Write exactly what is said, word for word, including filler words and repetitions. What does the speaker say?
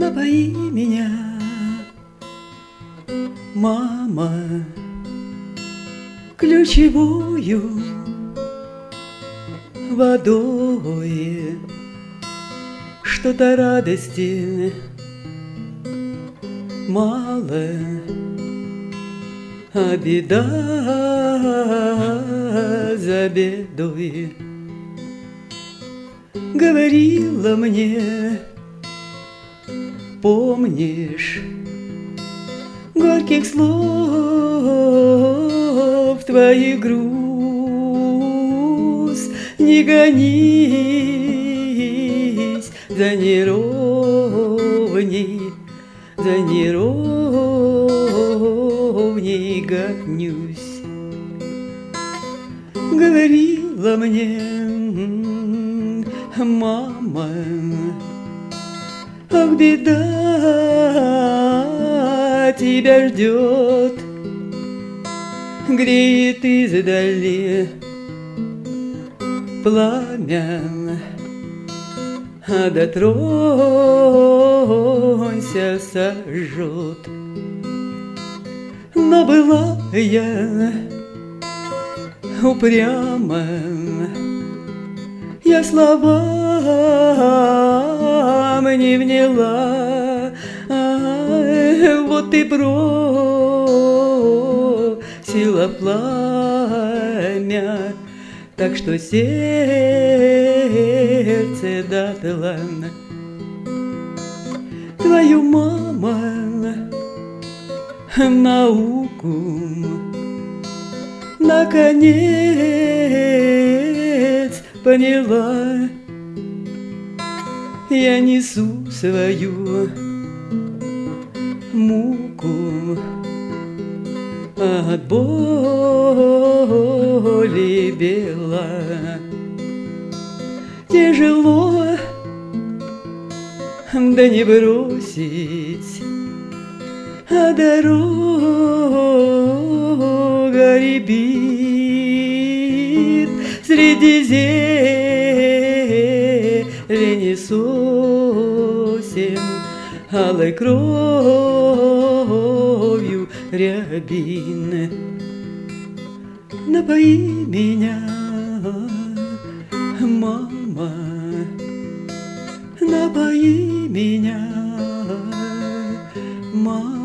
напои меня, мама, ключевую водой. Что-то радости мало, а беда за бедой. Говорила мне, помнишь, горьких слов твоих груз, не гонись за неровней, за неровней гонюсь. Говорила мне, мама, ах, беда тебя ждет, греет издали пламя, а дотронься сожжет. Но была я упряма, я словам не вняла, а, вот ты бросила пламя, так что сердце дотла. Твою мама науку наконец поняла. Я несу свою муку от боли бела. Тяжело, да не бросить, а дорога рябит среди зелени сосен, алой кровью рябин. Напои меня, мама, напои меня, мама.